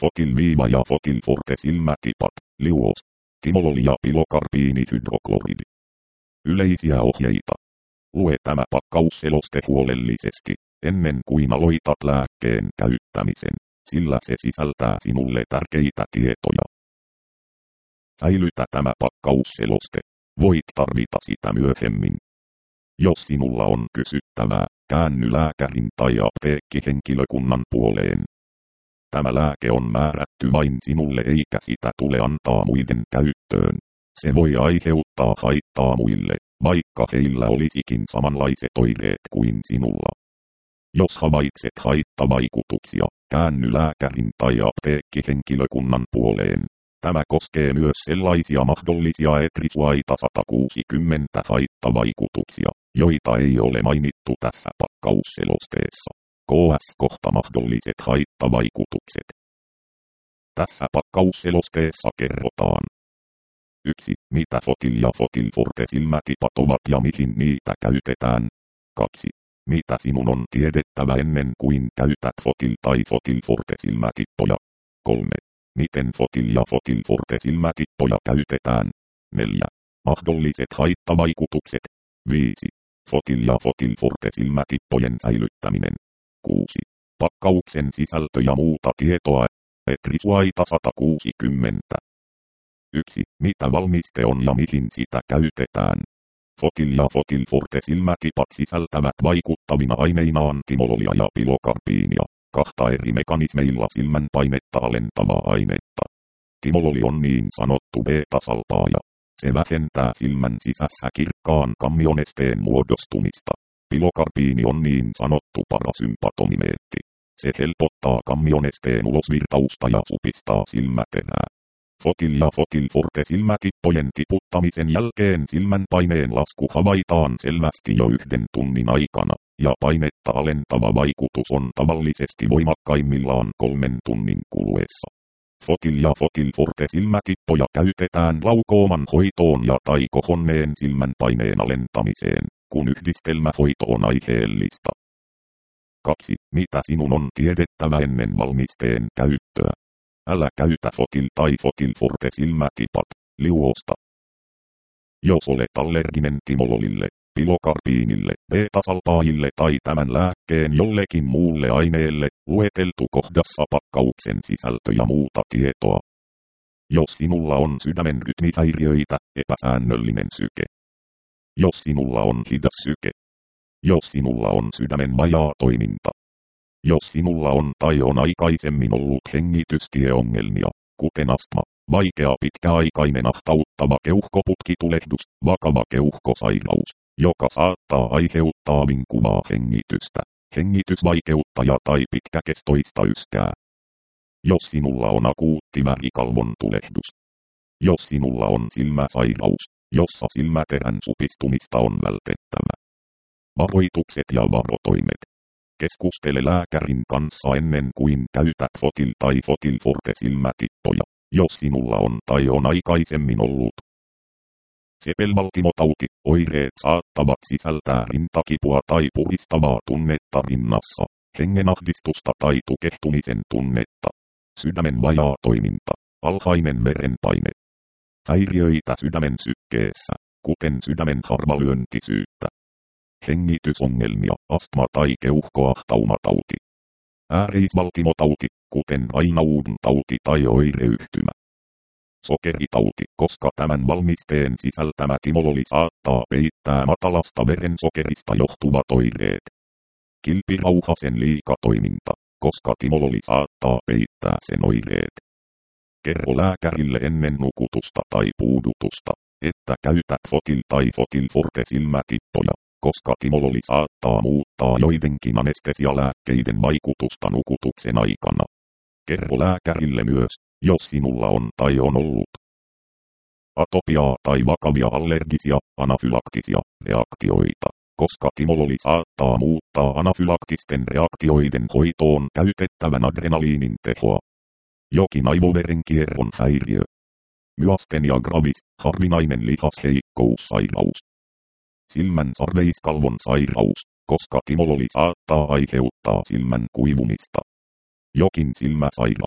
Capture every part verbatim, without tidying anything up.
Fotil-viiva ja Fotil-forte silmätipat, liuos, timololi ja pilokarbiinihydrokloridi. Yleisiä ohjeita. Lue tämä pakkausseloste huolellisesti, ennen kuin aloitat lääkkeen käyttämisen, sillä se sisältää sinulle tärkeitä tietoja. Säilytä tämä pakkausseloste. Voit tarvita sitä myöhemmin. Jos sinulla on kysyttävää, käänny lääkärin tai apteekkihenkilökunnan puoleen. Tämä lääke on määrätty vain sinulle eikä sitä tule antaa muiden käyttöön. Se voi aiheuttaa haittaa muille, vaikka heillä olisikin samanlaiset oireet kuin sinulla. Jos havaitset haittavaikutuksia, käänny lääkärin tai apteekkihenkilökunnan puoleen. Tämä koskee myös sellaisia mahdollisia etrisuaita sata kuusikymmentä haittavaikutuksia, joita ei ole mainittu tässä pakkausselosteessa. K S kohta mahdolliset haittavaikutukset. Tässä pakkausselosteessa kerrotaan. yksi. Mitä Fotil ja Fotil-forte silmätipat ovat ja mihin niitä käytetään. kaksi. Mitä sinun on tiedettävä ennen kuin käytät Fotil tai Fotil-forte silmätippoja. kolme. Miten Fotil ja Fotil-forte silmätippoja käytetään. neljä. Mahdolliset haittavaikutukset. viisi. Fotil ja Fotil-forte silmätippojen säilyttäminen. kuusi. Pakkauksen sisältö ja muuta tietoa. Etrisuaita sata kuusikymmentä. yksi. Mitä valmiste on ja mihin sitä käytetään. Fotil ja Fotil-forte silmätipat sisältävät vaikuttavina aineinaan timololia ja pilokarbiinia, kahta eri mekanismeilla silmän painetta alentavaa ainetta. Timololi on niin sanottu beta-salpaaja. Se vähentää silmän sisässä kirkkaan kammionesteen muodostumista. Pilokarbiini on niin sanottu parasympatomimeetti. Se helpottaa kammionesteen ulosvirtausta ja supistaa silmäterää. Fotil ja Fotil-forte silmätippojen tiputtamisen jälkeen silmän paineen lasku havaitaan selvästi jo yhden tunnin aikana, ja painetta alentava vaikutus on tavallisesti voimakkaimmillaan kolmen tunnin kuluessa. Fotil ja Fotil-forte silmätippoja käytetään glaukooman hoitoon ja tai kohonneen silmän paineen alentamiseen, kun yhdistelmähoito on aiheellista. kaksi. Mitä sinun on tiedettävä ennen valmisteen käyttöä? Älä käytä Fotil tai Fotil-forte silmätipat, liuosta. Jos olet allerginen timololille, pilokarbiinille, beta-salpaajille tai tämän lääkkeen jollekin muulle aineelle, lueteltu kohdassa pakkauksen sisältö ja muuta tietoa. Jos sinulla on sydämen rytmihäiriöitä, epäsäännöllinen syke. Jos sinulla on hidas syke. Jos sinulla on sydämen vajaa toiminta. Jos sinulla on tai on aikaisemmin ollut hengitystieongelmia, kuten astma, vaikea pitkäaikainen ahtauttava keuhkoputkitulehdus, vakava keuhkosairaus, joka saattaa aiheuttaa vinkuvaa hengitystä, hengitysvaikeutta ja tai pitkäkestoista yskää. Jos sinulla on akuutti värikalvon tulehdus. Jos sinulla on silmäsairaus, jossa silmäterän supistumista on vältettävä. Varoitukset ja varotoimet. Keskustele lääkärin kanssa ennen kuin käytät Fotil tai Fotil-forte silmätippoja, jos sinulla on tai on aikaisemmin ollut. Sepelvaltimotauti, oireet saattavat sisältää rintakipua tai puristavaa tunnetta rinnassa, hengenahdistusta tai tukehtumisen tunnetta, sydämen vajaa toiminta, alhainen verenpaine, häiriöitä sydämen sykkeessä, kuten sydämen harvalyöntisyyttä. Hengitysongelmia, astma tai keuhkoahtaumatauti. Ääreisvaltimotauti, kuten Raynaudin tauti tai oireyhtymä. Sokeritauti, koska tämän valmisteen sisältämä timololi saattaa peittää matalasta verensokerista johtuvat oireet. Kilpirauhasen liikatoiminta, koska timololi saattaa peittää sen oireet. Kerro lääkärille ennen nukutusta tai puudutusta, että käytät Fotil tai Fotil-forte silmätippoja, koska timololi saattaa muuttaa joidenkin anestesialääkkeiden vaikutusta nukutuksen aikana. Kerro lääkärille myös, jos sinulla on tai on ollut atopiaa tai vakavia allergisia, anafylaktisia reaktioita, koska timololi saattaa muuttaa anafylaktisten reaktioiden hoitoon käytettävän adrenaliinin tehoa. Jokin aivoverenkierron häiriö. Myastenia gravis, harvinainen lihasheikkoussairaus. Silmän sarveiskalvon sairaus, koska timololi saattaa aiheuttaa silmän kuivumista. Jokin silmäsairaus,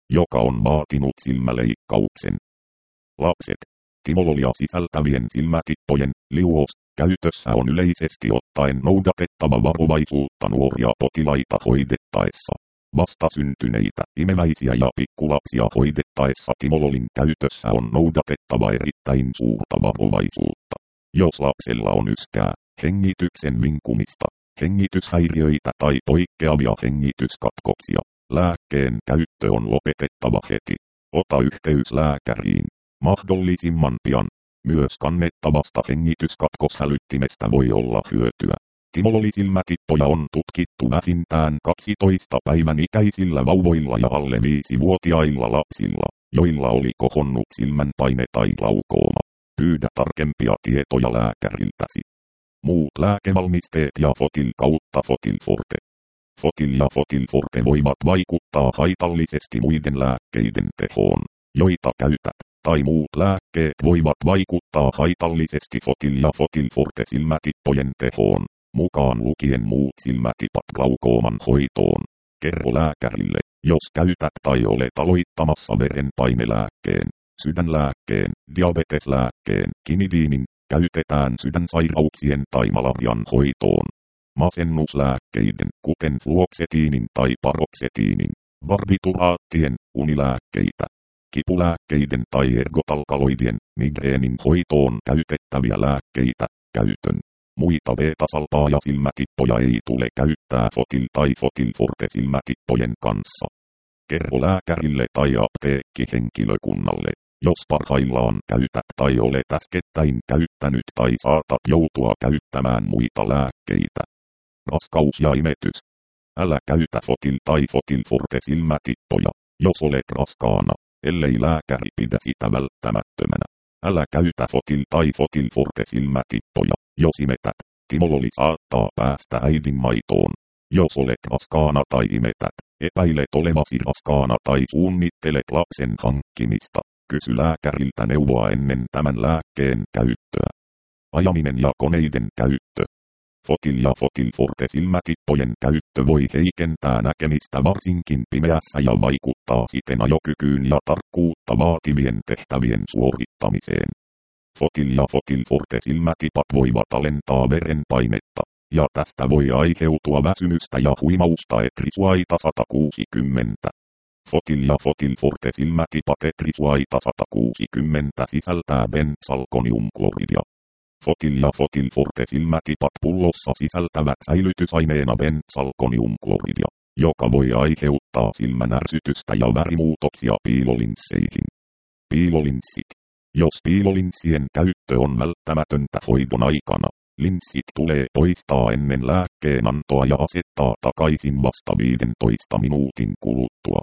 joka on vaatinut silmäleikkauksen. Lapset. Timololia sisältävien silmätippojen, liuos, käytössä on yleisesti ottaen noudatettava varovaisuutta nuoria potilaita hoidettaessa. Vastasyntyneitä, imeväisiä ja pikkulapsia hoidettaessa timololin käytössä on noudatettava erittäin suurta varovaisuutta. Jos lapsella on yskää, hengityksen vinkumista, hengityshäiriöitä tai poikkeavia hengityskatkoksia, lääkkeen käyttö on lopetettava heti. Ota yhteys lääkäriin mahdollisimman pian. Myös kannettavasta hengityskatkoshälyttimestä voi olla hyötyä. Timololisilmätippoja on tutkittu vähintään kaksitoista päivän ikäisillä vauvoilla ja alle viisivuotiailla lapsilla, joilla oli kohonnut silmänpaine tai glaukooma. Pyydä tarkempia tietoja lääkäriltäsi. Muut lääkevalmisteet ja Fotil kautta Fotil Forte. Fotil ja Fotil Forte voivat vaikuttaa haitallisesti muiden lääkkeiden tehoon, joita käytät, tai muut lääkkeet voivat vaikuttaa haitallisesti Fotil ja Fotil Forte silmätippojen tehoon, mukaan lukien muut silmätipat glaukooman hoitoon. Kerro lääkärille, jos käytät tai olet aloittamassa verenpainelääkkeen, sydänlääkkeen, diabeteslääkkeen, kinidiinin, käytetään sydänsairauksien tai malarian hoitoon. Masennuslääkkeiden, kuten fluoksetiinin tai paroksetiinin, barbituraattien, unilääkkeitä, kipulääkkeiden tai ergotalkaloidien, migreenin hoitoon käytettäviä lääkkeitä, käytön. Muita beta-salpaa ja silmätippoja ei tule käyttää Fotil tai Fotil Forte silmätippojen kanssa. Kerro lääkärille tai apteekkihenkilökunnalle, jos parhaillaan käytät tai olet äskettäin käyttänyt tai saatat joutua käyttämään muita lääkkeitä. Raskaus ja imetys. Älä käytä Fotil tai Fotil Forte silmätippoja, jos olet raskaana, ellei lääkäri pidä sitä välttämättömänä. Älä käytä Fotil tai Fotil Forte silmätippoja, jos imetät. Timololi saattaa päästä äidin maitoon. Jos olet raskaana tai imetät, epäilet olevasi raskaana tai suunnittelet lapsen hankkimista, kysy lääkäriltä neuvoa ennen tämän lääkkeen käyttöä. Ajaminen ja koneiden käyttö. Fotil ja Fotil Forte silmätippojen käyttö voi heikentää näkemistä varsinkin pimeässä ja vaikuttaa siten ajokykyyn ja tarkkuutta vaativien tehtävien suorittamiseen. Fotil ja Fotil Forte silmätipat voivat alentaa verenpainetta, ja tästä voi aiheutua väsymystä ja huimausta etrisuaita sata kuusikymmentä. Fotil ja Fotil Forte silmätipat etrisuaita sata kuusikymmentä sisältää benzalkoniumkloridia. Fotil ja Fotil Forte silmätipat pullossa sisältävät säilytysaineena benzalkoniumkloridia, joka voi aiheuttaa silmänärsytystä ja värimuutoksia piilolinsseihin. Piilolinssit. Jos piilolinssien käyttö on välttämätöntä hoidon aikana, linssit tulee poistaa ennen lääkkeen antoa ja asettaa takaisin vasta viidentoista minuutin kuluttua.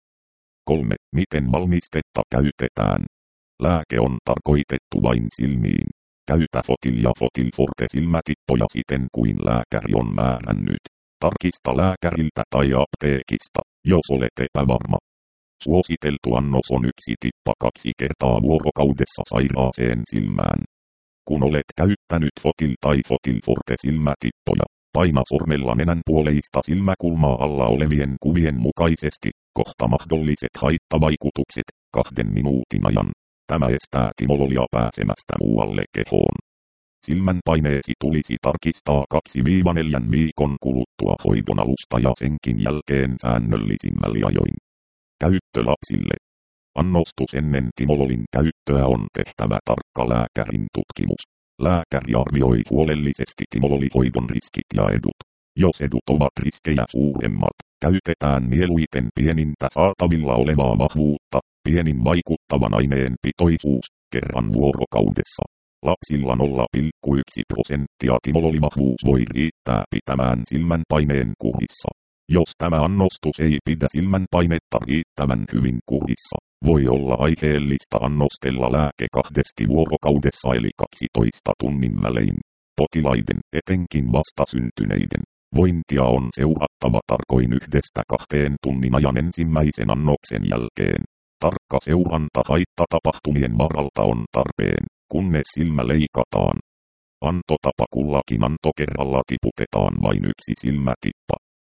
kolme. Miten valmistetta käytetään? Lääke on tarkoitettu vain silmiin. Käytä Fotil ja Fotil Forte silmätippoja siten kuin lääkäri on määrännyt. Tarkista lääkäriltä tai apteekista, jos olet epävarma. Suositeltu annos on yksi tippa kaksi kertaa vuorokaudessa sairaaseen silmään. Kun olet käyttänyt Fotil tai Fotil Forte silmätippoja, paina sormella nenän puoleista silmäkulmaa alla olevien kuvien mukaisesti, kohta mahdolliset haittavaikutukset, kahden minuutin ajan. Tämä estää timololia pääsemästä muualle kehoon. Silmänpaineesi tulisi tarkistaa kaksi neljän viikon kuluttua hoidon alusta ja senkin jälkeen säännöllisin väliajoin. Käyttö lapsille. Annostus ennen timololin käyttöä on tehtävä tarkka lääkärin tutkimus. Lääkäri arvioi huolellisesti timololihoidon riskit ja edut. Jos edut ovat riskejä suuremmat, käytetään mieluiten pienintä saatavilla olevaa vahvuutta, pienin vaikuttavan aineen pitoisuus, kerran vuorokaudessa. Lapsilla nolla pilkku yksi prosenttia timololivahvuus voi riittää pitämään silmänpaineen kurissa. Jos tämä annostus ei pidä silmänpainetta riittävän hyvin kurissa, voi olla aiheellista annostella lääke kahdesti vuorokaudessa eli kaksitoista tunnin välein. Potilaiden, etenkin vastasyntyneiden, vointia on seurattava tarkoin yhdestä kahteen tunnin ajan ensimmäisen annoksen jälkeen. Tarkka seuranta haittatapahtumien varalta on tarpeen, kunnes silmä leikataan. Antotapa kullakin antokerralla tiputetaan vain yksi silmätippa.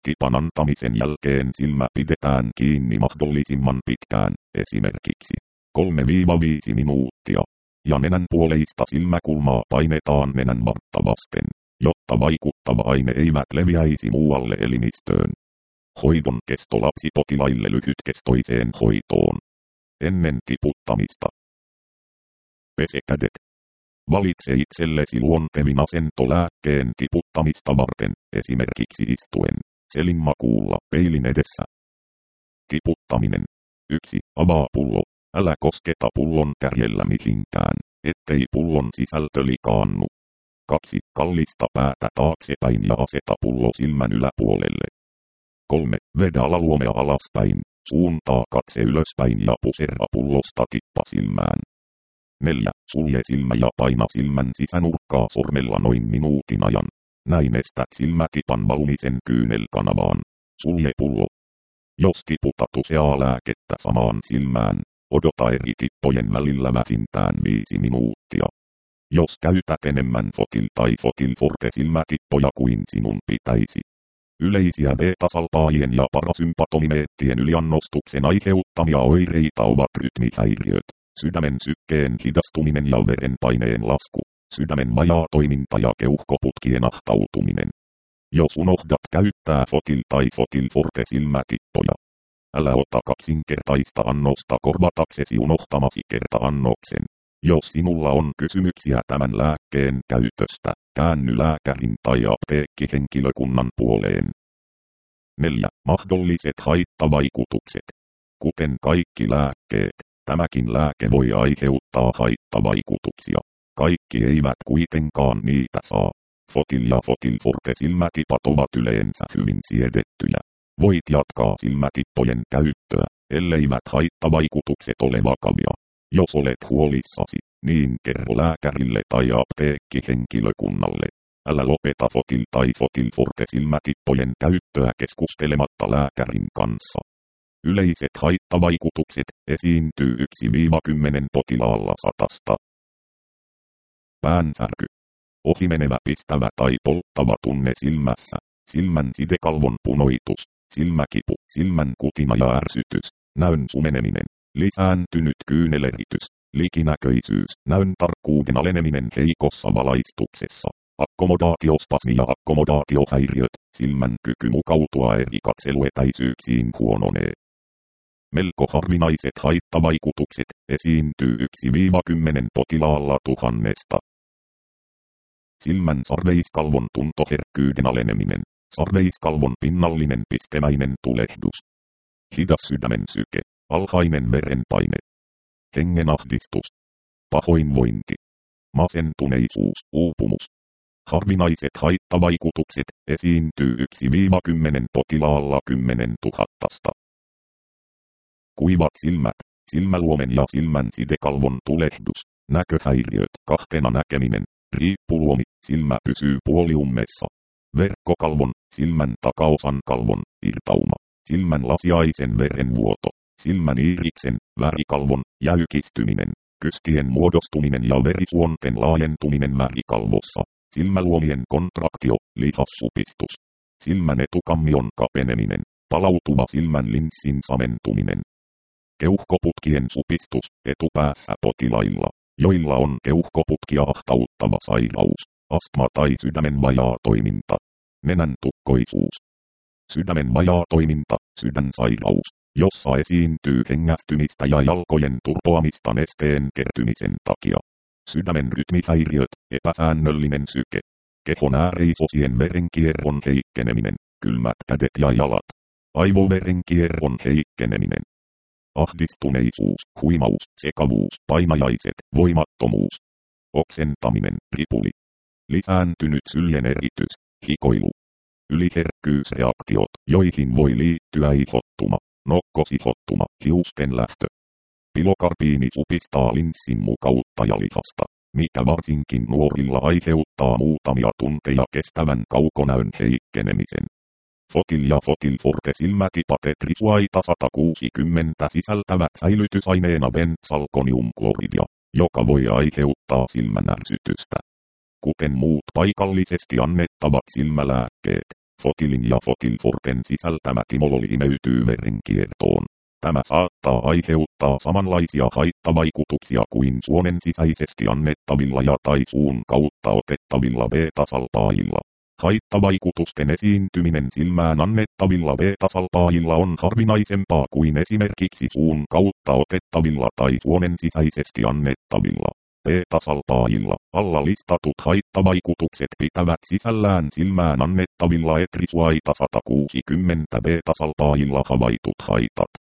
tipan antamisen jälkeen silmä pidetään kiinni mahdollisimman pitkään, esimerkiksi kolme viisi minuuttia, ja nenän puoleista silmäkulmaa painetaan nenän vartta vasten, jotta vaikuttava aine eivät leviäisi muualle elimistöön. Hoidon kesto lapsipotilaille lyhytkestoiseen hoitoon. Ennen tiputtamista. Pese kädet. Valitse itsellesi luontevin asento lääkkeen tiputtamista varten, esimerkiksi istuen, selinmakuulla peilin edessä. Tiputtaminen. yksi. Avaa pullo. Älä kosketa pullon kärjellä mihinkään, ettei pullon sisältö likaannu. kaksi. Kallista päätä taaksepäin ja aseta pullo silmän yläpuolelle. kolme. Vedä alaluomea alaspäin, suuntaa katse ylöspäin ja puserra pullosta tippa silmään. neljä. Sulje silmä ja paina silmän sisänurkkaa sormella noin minuutin ajan. Näin estät silmätipan valumisen kyynelkanavaan. Sulje pullo. Jos tiputat useaa lääkettä samaan silmään, odota eri tippojen välillä vähintään viisi minuuttia. Jos käytät enemmän Fotil tai Fotil Forte silmätippoja kuin sinun pitäisi. Yleisiä beta-salpaajien ja parasympatomimeettien yliannostuksen aiheuttamia oireita ovat rytmihäiriöt, sydämen sykkeen hidastuminen ja verenpaineen lasku, sydämen vajaa toiminta ja keuhkoputkien ahtautuminen. Jos unohdat käyttää Fotil tai Fotil Forte silmätippoja, älä ota kaksinkertaista annosta korvataksesi unohtamasi kerta-annoksen. Jos sinulla on kysymyksiä tämän lääkkeen käytöstä, käänny lääkärin tai apteekkihenkilökunnan puoleen. neljä. Mahdolliset haittavaikutukset. Kuten kaikki lääkkeet, tämäkin lääke voi aiheuttaa haittavaikutuksia. Kaikki eivät kuitenkaan niitä saa. Fotil ja Fotil Forte silmätipat ovat yleensä hyvin siedettyjä. Voit jatkaa silmätippojen käyttöä, elleivät haittavaikutukset ole vakavia. Jos olet huolissasi, niin kerro lääkärille tai apteekkihenkilökunnalle. Älä lopeta Fotil tai Fotil Forte silmätippojen käyttöä keskustelematta lääkärin kanssa. Yleiset haittavaikutukset esiintyy yksi kymmenen potilaalla satasta. Päänsärky. Ohimenevä pistävä tai polttava tunne silmässä, silmän sidekalvon punoitus, silmäkipu, silmän kutina ja ärsytys, näön sumeneminen, lisääntynyt kyyneleritys, likinäköisyys, näön tarkkuuden aleneminen heikossa valaistuksessa, akkomodaatiospasmi ja akkomodaatiohäiriöt, silmän kyky mukautua eri katseluetäisyyksiin huononee. Melko harvinaiset haittavaikutukset esiintyy yksi kymmenen potilaalla tuhannesta. Silmän sarveiskalvon tuntoherkkyyden aleneminen, sarveiskalvon pinnallinen pistemäinen tulehdus, hidas sydämen syke, alhainen verenpaine, hengenahdistus, pahoinvointi, masentuneisuus, uupumus. Harvinaiset haittavaikutukset esiintyy yksi kymmenen potilaalla kymmenen tuhattasta. Kuivat silmät, silmäluomen ja silmän sidekalvon tulehdus, näköhäiriöt, kahtena näkeminen, riippuluomi, silmä pysyy puoliummessa, verkkokalvon, silmän takaosan kalvon, irtauma, silmän lasiaisen verenvuoto, silmän iiriksen, värikalvon, jäykistyminen, kystien muodostuminen ja verisuonten laajentuminen värikalvossa, silmäluomien kontraktio, lihassupistus, silmän etukammion kapeneminen, palautuva silmän linssin samentuminen, keuhkoputkien supistus etupäässä potilailla, joilla on keuhkoputkia ahtauttava sairaus, astma tai sydämen vajaa toiminta, nenän tukkoisuus, sydämen vajaa toiminta, sydänsairaus, jossa esiintyy hengästymistä ja jalkojen turpoamista nesteen kertymisen takia, sydämen rytmihäiriöt, epäsäännöllinen syke, kehon ääreisosien verenkierron heikkeneminen, kylmät kädet ja jalat, aivoverenkierron heikkeneminen, ahdistuneisuus, huimaus, sekavuus, painajaiset, voimattomuus, oksentaminen, ripuli, lisääntynyt syljen eritys, hikoilu, yliherkkyysreaktiot, joihin voi liittyä ihottuma, nokkosihottuma, hiusten lähtö. Pilokarpiini supistaa linssin mukauttajalihasta, mikä varsinkin nuorilla aiheuttaa muutamia tunteja kestävän kaukonäön heikkenemisen. Fotil ja Fotil Forte silmätipat etrisuaita sata kuusikymmentä sisältävät säilytysaineena benzalkoniumkloridia, joka voi aiheuttaa silmänärsytystä. Kuten muut paikallisesti annettavat silmälääkkeet, Fotilin ja Fotilforten sisältämä timololi imeytyy verenkiertoon. Tämä saattaa aiheuttaa samanlaisia haittavaikutuksia kuin suonen sisäisesti annettavilla ja tai suun kautta otettavilla beta-salpaajilla. Haittavaikutusten esiintyminen silmään annettavilla beta-salpaajilla on harvinaisempaa kuin esimerkiksi suun kautta otettavilla tai suonen sisäisesti annettavilla beta-salpaajilla. Alla listatut haittavaikutukset pitävät sisällään silmään annettavilla etrisuaita sata kuusikymmentä beta-salpaajilla havaitut haitat.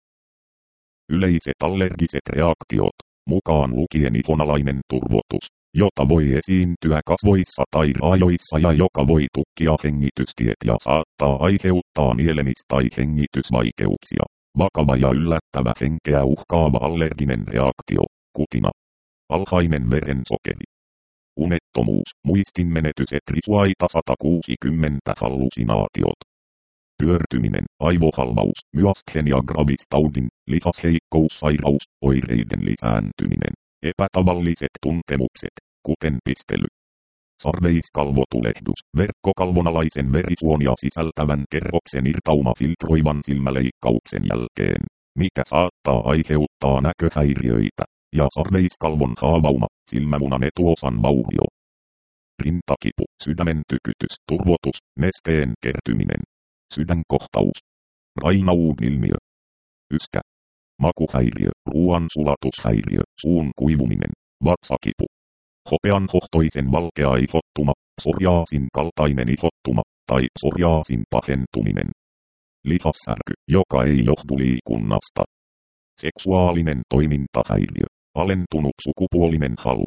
Yleiset allergiset reaktiot, mukaan lukien ihonalainen turvotus, jota voi esiintyä kasvoissa tai raajoissa ja joka voi tukkia hengitystiet ja saattaa aiheuttaa mielenis- tai hengitysvaikeuksia. Vakava ja yllättävä henkeä uhkaava allerginen reaktio, kutina. Alhainen verensokeri. Unettomuus, muistinmenetys etrisuaita sata kuusikymmentä hallusinaatiot. Pyörtyminen, aivohalvaus, myasthenia gravis taudin, lihasheikkoussairaus, oireiden lisääntyminen, epätavalliset tuntemukset, kuten pistely. Sarveiskalvotulehdus, verkkokalvonalaisen verisuonia sisältävän kerroksen irtauma filtroivan silmäleikkauksen jälkeen, mikä saattaa aiheuttaa näköhäiriöitä, ja sarveiskalvon haavauma, silmämunan etuosan vaurio. Rintakipu, sydämen tykytys, turvotus, nesteen kertyminen. Sydänkohtaus. Raynaud-ilmiö. Yskä. Makuhäiriö, ruoansulatushäiriö, suun kuivuminen, vatsakipu. Hopeanhohtoisen valkea ihottuma, psoriaasin kaltainen ihottuma, tai psoriaasin pahentuminen. Lihassärky, joka ei johdu liikunnasta. Seksuaalinen toimintahäiriö, alentunut sukupuolinen halu.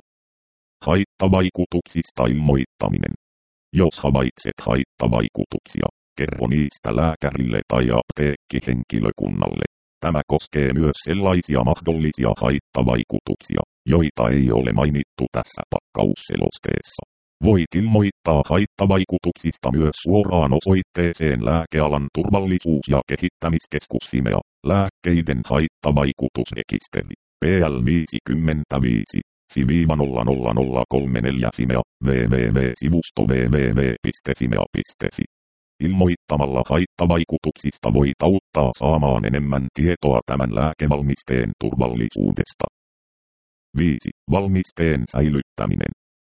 Haittavaikutuksista ilmoittaminen. Jos havaitset haittavaikutuksia, kerro niistä lääkärille tai apteekkihenkilökunnalle. Tämä koskee myös sellaisia mahdollisia haittavaikutuksia, joita ei ole mainittu tässä pakkausselosteessa. Voit ilmoittaa haittavaikutuksista myös suoraan osoitteeseen Lääkealan turvallisuus- ja kehittämiskeskus Fimea, lääkkeiden haittavaikutusrekisteri, P L viisikymmentäviisi, F I nolla nolla nolla kolme neljä Fimea, www-sivusto www piste fimea piste fi. Ilmoittamalla haittavaikutuksista voit auttaa saamaan enemmän tietoa tämän lääkevalmisteen turvallisuudesta. viisi. Valmisteen säilyttäminen.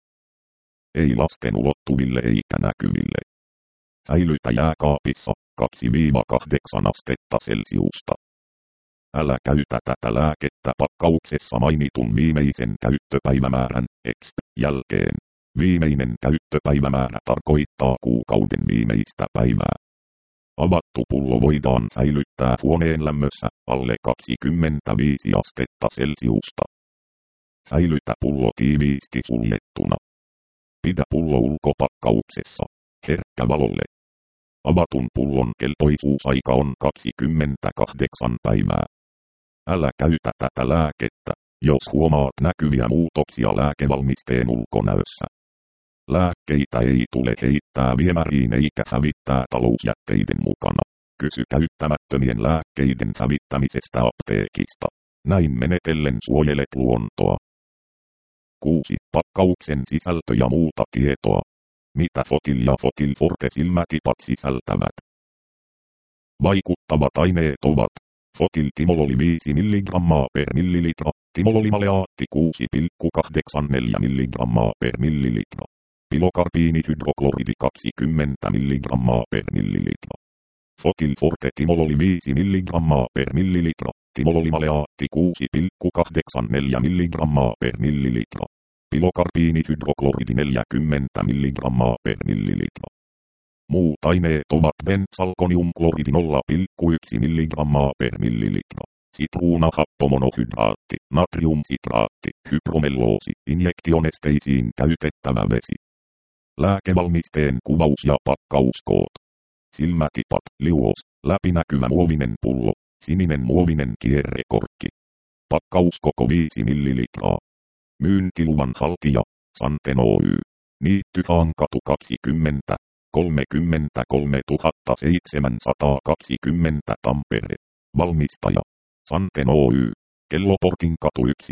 Ei lasten ulottuville eikä näkyville. Säilytä jääkaapissa kaksi kahdeksan astetta Celsiusta. Älä käytä tätä lääkettä pakkauksessa mainitun viimeisen käyttöpäivämäärän X jälkeen. Viimeinen käyttöpäivämäärä tarkoittaa kuukauden viimeistä päivää. Avattu pullo voidaan säilyttää huoneen lämmössä alle kaksikymmentäviisi astetta Celsiusta. Säilytä pullo tiiviisti suljettuna. Pidä pullo ulkopakkauksessa, herkkä valolle. Avatun pullon kelpoisuusaika on kaksikymmentäkahdeksan päivää. Älä käytä tätä lääkettä, jos huomaat näkyviä muutoksia lääkevalmisteen ulkonäössä. Lääkkeitä ei tule heittää viemäriin eikä hävittää talousjätteiden mukana. Kysy käyttämättömien lääkkeiden hävittämisestä apteekista. Näin menetellen suojelet luontoa. kuusi. Pakkauksen sisältö ja muuta tietoa. Mitä Fotil ja Fotilforte silmätipat sisältävät? Vaikuttavat aineet ovat Fotil timololi viisi milligrammaa per millilitra, timololimaleaatti kuusi pilkku kahdeksankymmentäneljä milligrammaa per millilitra, pilokarbiinihydrokloridi kaksikymmentä milligrammaa per millilitra. Fotilforte timololi viisi milligrammaa per millilitra, timololimaleaatti kuusi pilkku kahdeksankymmentäneljä milligrammaa per millilitra, pilokarbiinihydrokloridi neljäkymmentä milligrammaa per millilitra. Muut aineet ovat benzalkoniumkloridi nolla pilkku yksi milligrammaa per millilitra, sitruunahappomonohydraatti, natriumsitraatti, hypromelloosi, injektionesteisiin käytettävä vesi. Lääkevalmisteen kuvaus ja pakkauskoot. Silmätipat, liuos, läpinäkyvä muovinen pullo, sininen muovinen kierrekorkki. Pakkauskoko viisi millilitraa. Myyntiluvan haltija, Santen Oy. Niittyhaankatu kaksikymmentä, kolmekymmentäkolmetuhattaseitsemänsataakaksikymmentä Tampere. Valmistaja, Santen Oy. Kelloportinkatu yksi,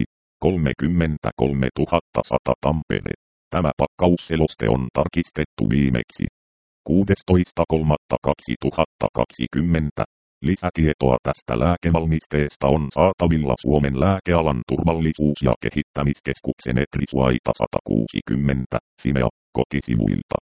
kolmekymmentäkolmetuhattasata Tampere. Tämä pakkausseloste on tarkistettu viimeksi kuudestoista kolmatta kaksituhattakaksikymmentä. Lisätietoa tästä lääkevalmisteesta on saatavilla Suomen lääkealan turvallisuus- ja kehittämiskeskuksen Etrisuaita sata kuusikymmentä, Fimea, kotisivuilta.